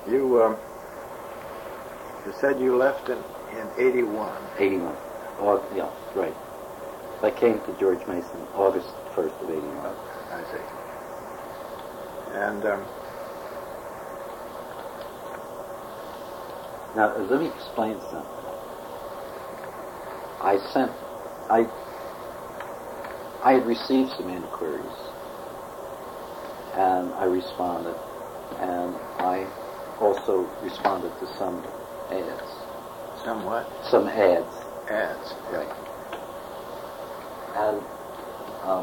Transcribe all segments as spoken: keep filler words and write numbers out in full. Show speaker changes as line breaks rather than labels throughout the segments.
You, um, you said you left in, in eighty-one.
eighty-one. Aug yeah, right. I came to George Mason August first of eighty-one.
I see. And, um,
now, let me explain something. I sent, I, I had received some inquiries, and I responded, and I also responded to some ads.
somewhat?
Some ads.
Ads.
Right. And um,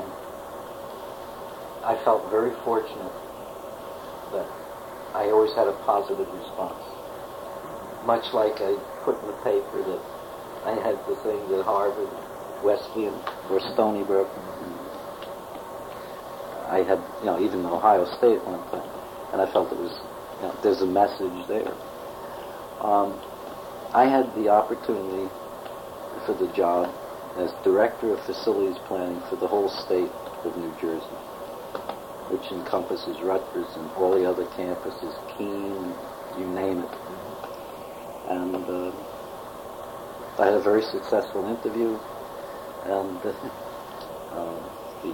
I felt very fortunate that I always had a positive response. Much like I put in the paper that I had the things at Harvard, Wesleyan, or Stony Brook. I had, you know, even Ohio State at one time, and I felt it was, you know, there's a message there. Um, I had the opportunity for the job as Director of Facilities Planning for the whole state of New Jersey, which encompasses Rutgers and all the other campuses, Keene, you name it. And uh, I had a very successful interview, and uh, uh, the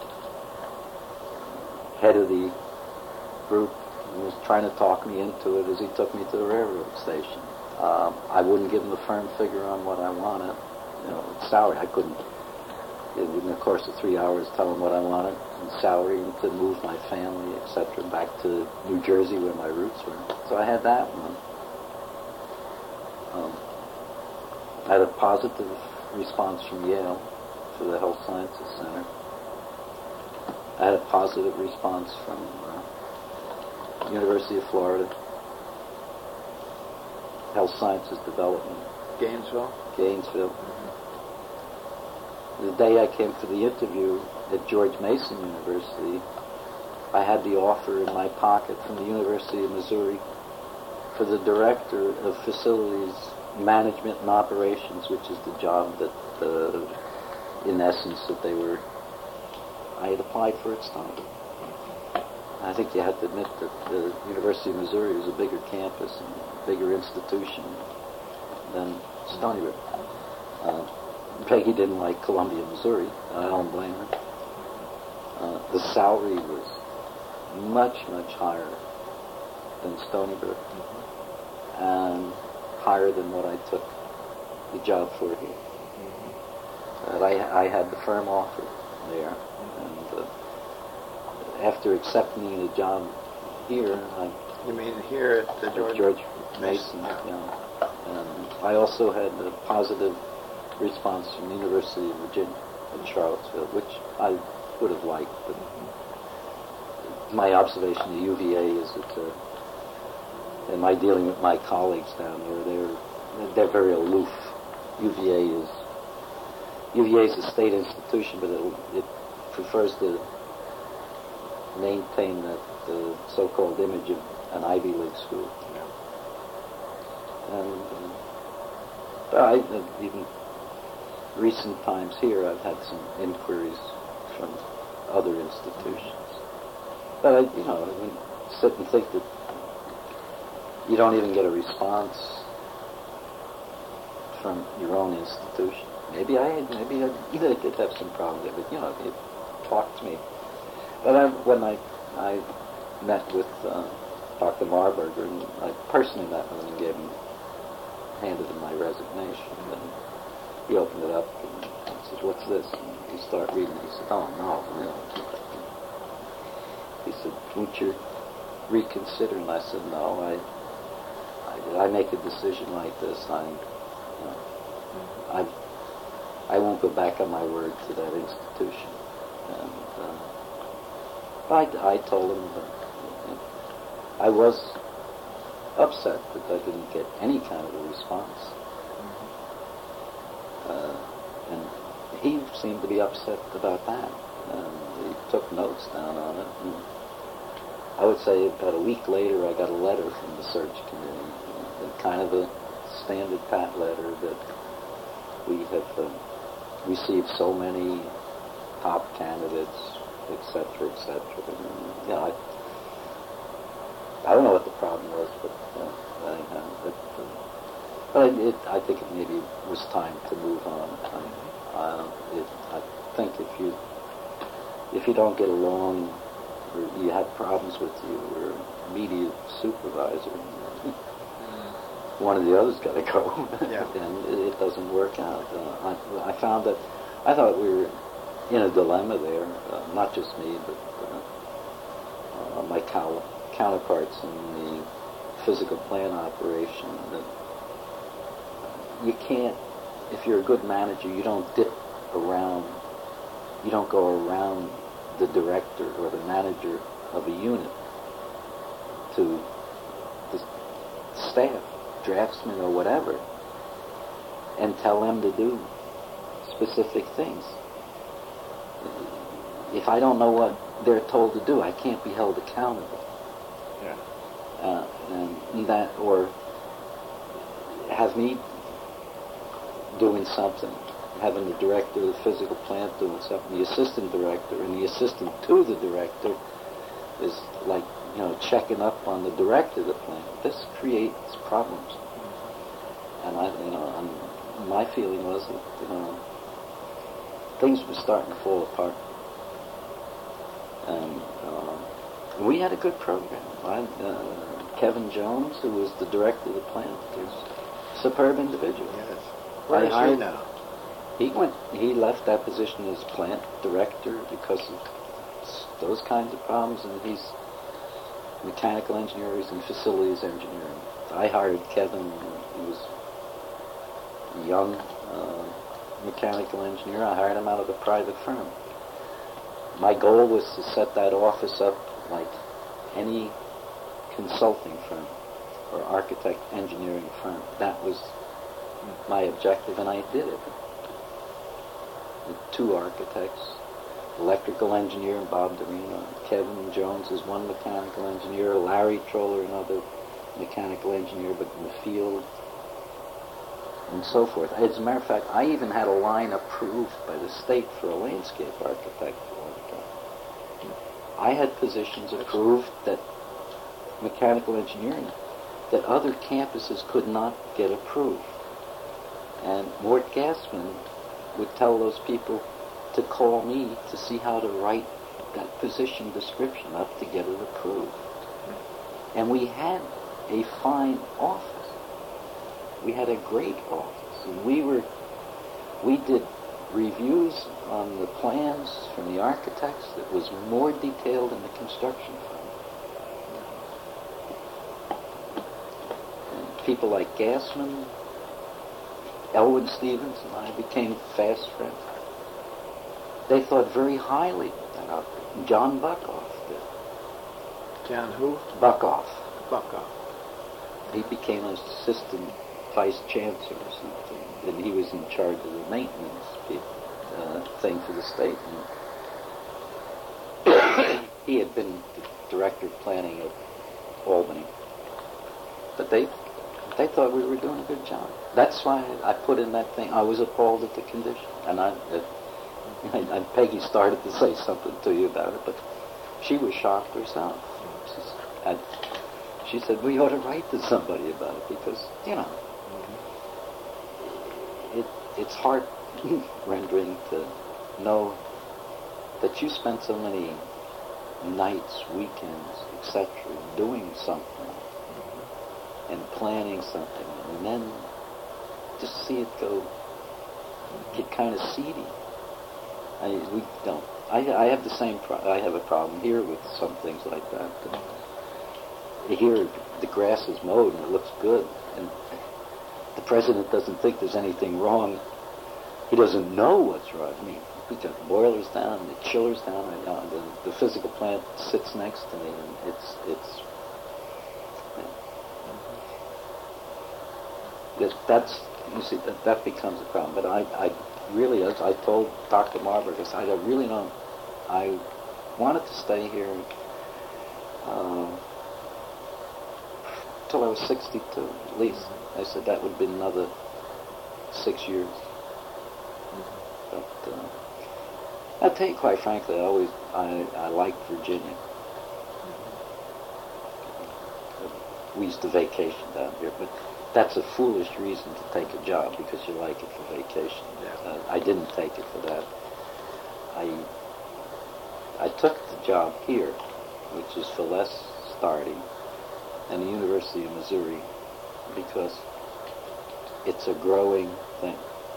head of the group was trying to talk me into it as he took me to the railroad station. Um, I wouldn't give him a firm figure on what I wanted, you know, salary. I couldn't, in the course of three hours, tell him what I wanted, and salary, and to move my family, et cetera, back to New Jersey where my roots were. So I had that one. Um, I had a positive response from Yale for the Health Sciences Center. I had a positive response from uh, University of Florida, Health Sciences Development.
Gainesville?
Gainesville. The day I came for the interview at George Mason University, I had the offer in my pocket from the University of Missouri for the Director of Facilities Management and Operations, which is the job that, uh, in essence, that they were, I had applied for at Stony Brook. I think you have to admit that the University of Missouri was a bigger campus and a bigger institution than Stony Brook. Uh, Peggy didn't like Columbia, Missouri. I don't blame her. Uh, the salary was much, much higher than Stony Brook, and higher than what I took the job for here. But I, I had the firm offer there, and uh, after accepting the job here, I...
You mean here at the George,
George Mason, yeah. yeah. And I also had a positive response from the University of Virginia in Charlottesville, which I would have liked, but my observation of U V A is that, uh, in my dealing with my colleagues down there, they're they're very aloof. U V A is U V A is a state institution, but it, it prefers to maintain that the so-called image of an Ivy League school. Yeah. And uh, I, uh, even recent times here, I've had some inquiries from other institutions. But I, you know, I mean, sit and think that you don't even get a response from your own institution. Maybe I, maybe I, you know, did have some problems there, but you know, it talked to me. But I, when I, I met with uh, Doctor Marburger, and I personally met with him and gave him, handed him my resignation, and he opened it up and he says, "What's this?" And he started reading it. He said, "Oh no, no." He said, "Won't you reconsider?" And I said, "No, I, I did I make a decision like this, I, you know, I, I won't go back on my word to that institution." And uh, I, I told him that you know, I was upset that I didn't get any kind of a response. Uh, and he seemed to be upset about that. And he took notes down on it. And I would say about a week later, I got a letter from the search committee, uh, kind of a standard pat letter that we have uh, received so many top candidates, et cetera, et cetera. And, you know, I, I don't know what the problem was, but uh, anyhow, but, uh, but it, it, I think it maybe was time to move on. I, uh, it, I think if you if you don't get along, or you have problems with your immediate supervisor, one of the others got to go,
yeah.
and it, it doesn't work out. Uh, I, I found that I thought we were in a dilemma there, uh, not just me, but uh, uh, my cow- counterparts in the physical plant operation. That you can't, if you're a good manager, you don't dip around, you don't go around the director or the manager of a unit to the staff, draftsmen or whatever, and tell them to do specific things. If I don't know what they're told to do, I can't be held accountable.
Yeah.
Uh, and that, or have me doing something, having the director of the physical plant doing something, the assistant director, and the assistant to the director is like, you know, checking up on the director of the plant. This creates problems. And I, you know, I'm, my feeling was that, you know, things were starting to fall apart. And uh, we had a good program. I, uh, Kevin Jones, who was the director of the plant, was a superb individual.
Yes. Where is he now?
He went. He left that position as plant director because of those kinds of problems, and he's mechanical engineering and facilities engineering. I hired Kevin. He was a young uh, mechanical engineer. I hired him out of a private firm. My goal was to set that office up like any consulting firm or architect engineering firm. That was my objective, and I did it. With two architects, electrical engineer Bob Dorino, Kevin Jones is one mechanical engineer, Larry Troller another mechanical engineer, but in the field, and so forth. As a matter of fact, I even had a line approved by the state for a landscape architect. I had positions approved that mechanical engineering that other campuses could not get approved. And Mort Gassman would tell those people to call me to see how to write that position description up to get it approved. And we had a fine office. We had a great office. And we were, we did reviews on the plans from the architects that was more detailed than the construction firm. And people like Gassman, Elwin Stevens, and I became fast friends. They thought very highly of that outfit. John Buckoff did.
John who?
Buckoff.
Buckoff.
He became an assistant vice chancellor or something, and he was in charge of the maintenance uh, thing for the state. And he had been the director of planning at Albany. But they they thought we were doing a good job. That's why I put in that thing. I was appalled at the condition. And I, uh, and Peggy started to say something to you about it, but she was shocked herself. She said, she said, we ought to write to somebody about it because, you know, it it's heart-rending to know that you spent so many nights, weekends, et cetera, doing something and planning something, and then just see it go, get kind of seedy. I, we don't. I, I have the same. Pro- I have a problem here with some things like that. And here, the grass is mowed and it looks good, and the president doesn't think there's anything wrong. He doesn't know what's wrong. I mean, we got the boilers down, the chillers down, and uh, the, the physical plant sits next to me, and it's it's. That, that's, you see, that, that becomes a problem. But I, I really, as I told Doctor Marburg, I said, I really don't, I wanted to stay here uh, till I was sixty-two, at least. I said that would be another six years. But uh, I'll tell you, quite frankly, I always, I, I liked Virginia. we used to vacation down here, but that's a foolish reason to take a job because you like it for vacation.
Yeah.
Uh, I didn't take it for that. I I took the job here, which is for less starting, and the University of Missouri, because it's a growing thing.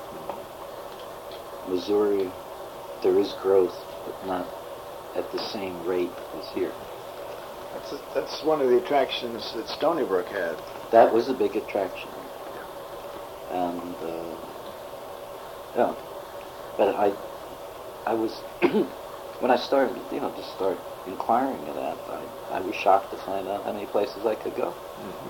Missouri, there is growth, but not at the same rate as here.
That's, a, that's one of the attractions that Stony Brook had.
That was a big attraction. And, uh, yeah. But I, I was, when I started, you know, to start inquiring of that, I, I was shocked to find out how many places I could go.
Mm-hmm.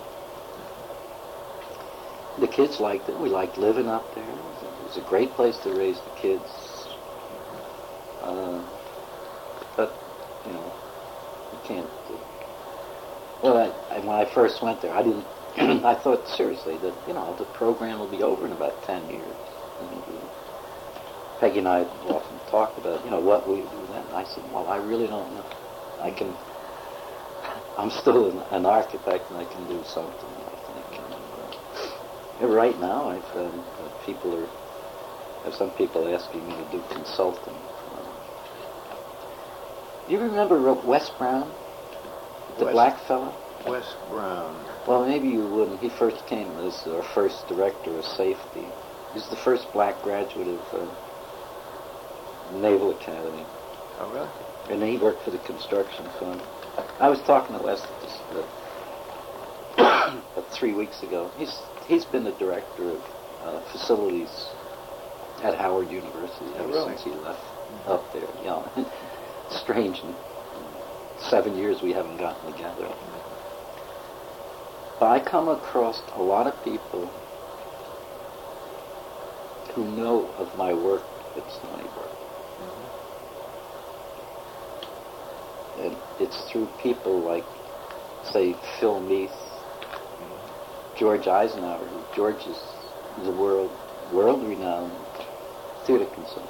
The kids liked it. We liked living up there. It was a, it was a great place to raise the kids. Uh, but, you know, you can't. Uh, well, I, I, when I first went there, I didn't. I thought seriously that, you know, the program will be over in about ten years. And, uh, Peggy and I often talked about, you know, what we do then. I said, well, I really don't know. I can. I'm still an, an architect, and I can do something. I think. And, uh, right now, I've um, uh, people are. Have some people asking me to do consulting. Do you remember Wes Brown, the
Wes,
black fellow?
Wes Brown.
Well, maybe you wouldn't. He first came as our first director of safety. He's the first black graduate of uh, Naval Academy.
Oh, really?
And then he worked for the construction fund. I was talking to Wes this, uh, about three weeks ago. He's he's been the director of uh, facilities at Howard University
Oh,
ever
really?
since he left up there. You know, strange. In seven years we haven't gotten together. But I come across a lot of people who know of my work at Stony Brook. Mm-hmm. And it's through people like, say, Phil Meath, mm-hmm. George Eisenhower, who George is the world, world-renowned theater consultant.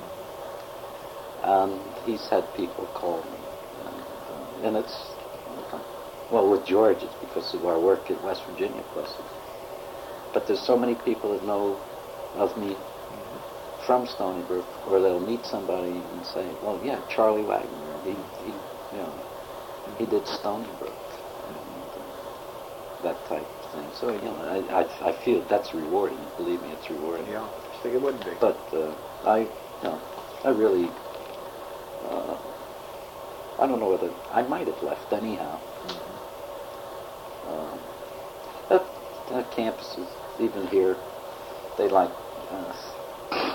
And he's had people call me. And, uh, and it's, well, with George, it's because of our work at West Virginia Plus. But there's so many people that know of me mm-hmm. from Stony Brook, or they'll meet somebody and say, well, yeah, Charlie Wagner, he, he you know, mm-hmm. he did Stony Brook, and, uh, that type of thing. So, you know, I, I, I feel that's rewarding. Believe me, it's rewarding.
Yeah, I think it would be.
But uh, I, you know, I really, uh, I don't know whether, I might have left anyhow. Mm-hmm. Uh, but uh, campuses, even here, they like, uh,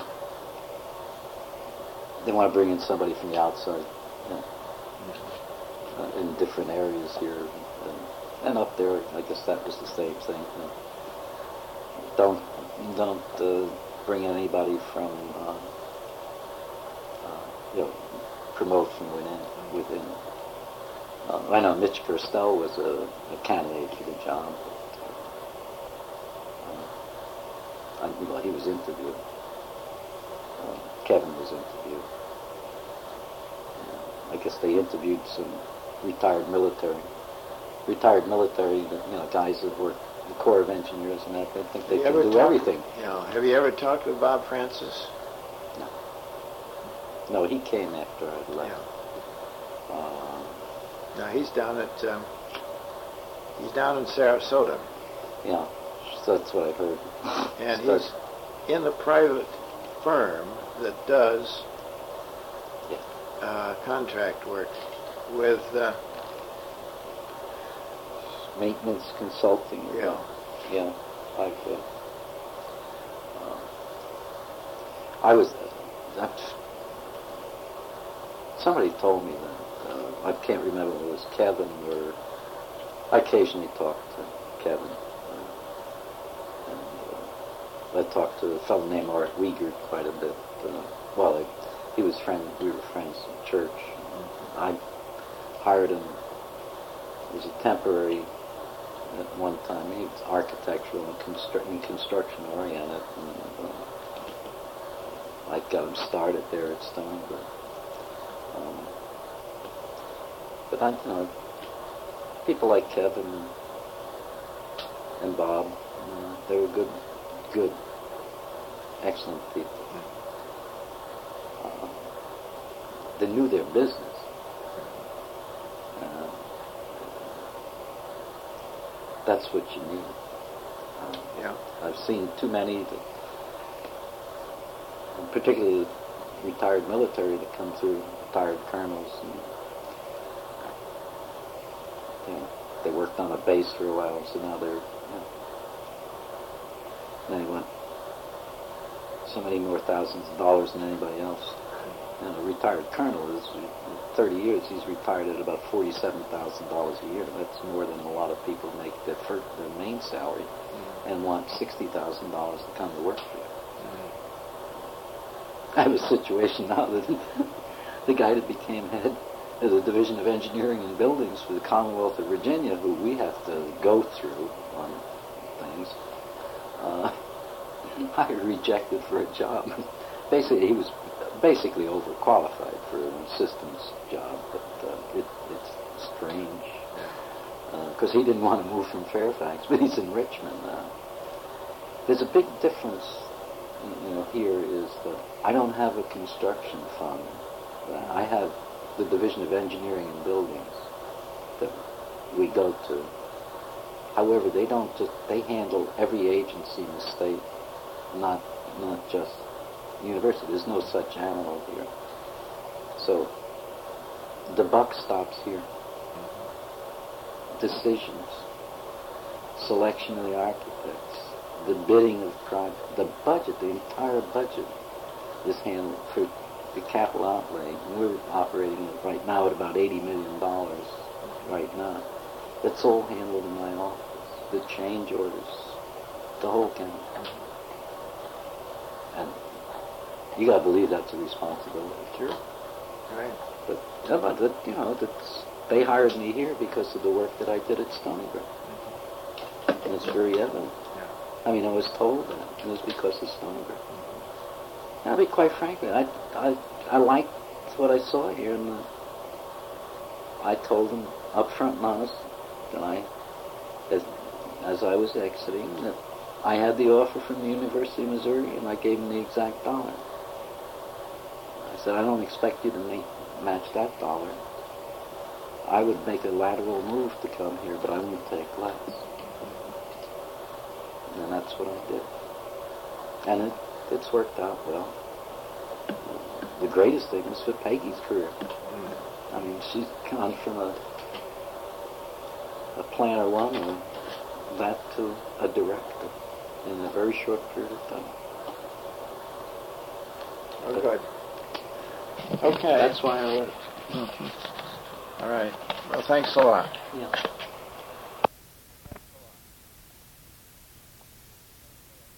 they want to bring in somebody from the outside, you know, uh, in different areas here. And, and up there, I guess that was the same thing. You know. Don't, don't uh, bring anybody from, uh, uh, you know, promote from within. within. Uh, I know Mitch Gerstel was a, a candidate for the job. But, uh, I, well, he was interviewed. Uh, Kevin was interviewed. Uh, I guess they interviewed some retired military, retired military, you know, guys that work the Corps of Engineers and that. They think they
you
can do
talk,
everything.
You know, have you ever talked with Bob Francis?
No. No, he came after I left.
Yeah.
Uh,
Now he's down at um, he's down in Sarasota.
Yeah, so that's what I heard.
And
Start.
he's in a private firm that does
Yeah.
uh, contract work with uh,
Maintenance consulting.
yeah.
Yeah, I've. Uh, uh, I was. Uh, somebody told me that. Uh, I can't remember if it was Kevin or. I occasionally talk to Kevin. Uh, and uh, I talked to a fellow named Art Wiegert quite a bit. Uh, well, I, he was friend. We were friends in church. Mm-hmm. I hired him. It was a temporary. At one time, he was architectural and, constru- and construction oriented. And, uh, I got him started there at Stony Brook. Um, but I, you know, people like Kevin, and Bob. Uh, they were good, good, excellent people. Uh, they knew their business. Uh, that's what you need. Uh,
Yeah.
I've seen too many, that, particularly retired military, that come through, retired colonels. And, you know, they worked on a base for a while, so now they're, you know, then they went so many more thousands of dollars than anybody else. And a retired colonel is, in thirty years, he's retired at about forty-seven thousand dollars a year. That's more than a lot of people make their, first, their main salary mm-hmm. and want sixty thousand dollars to come to work for you. Mm-hmm. I have a situation now that the guy that became head of the Division of Engineering and Buildings for the Commonwealth of Virginia, who we have to go through on things, uh, I rejected for a job. Basically, he was basically overqualified for an assistant's job, but uh, it, it's strange because uh, he didn't want to move from Fairfax, but he's in Richmond now. There's a big difference, you know, here is that I don't have a construction fund. I have the Division of Engineering and Buildings that we go to. However, they don't just, they handle every agency in the state, not not just university. There's no such animal here. So the buck stops here. Decisions, selection of the architects, the bidding of projects, the budget, the entire budget is handled for the capital outlay. And we're operating right now at about eighty million dollars right now. It's all handled in my office. The change orders, the whole count. And you got to believe that's a responsibility.
Sure. Right.
But, yeah, but that, you know, that's, they hired me here because of the work that I did at Stony Brook. Mm-hmm. And it's very evident. Yeah. I mean, I was told that. It was because of Stony Brook. Mm-hmm. I mean, quite frankly, I, I, I liked what I saw here, and uh, I told them up front and honest that I, as, as I was exiting, that I had the offer from the University of Missouri, and I gave them the exact dollar. I said, I don't expect you to make, match that dollar. I would make a lateral move to come here, but I won't take less. And that's what I did. And it, it's worked out well. The greatest thing was for Peggy's career. I mean, she's gone from a, a planner one and that to a director in a very short period of time.
Oh, but good. Okay.
That's why I left.
Mm-hmm. All right. Well, thanks a lot.
Yeah.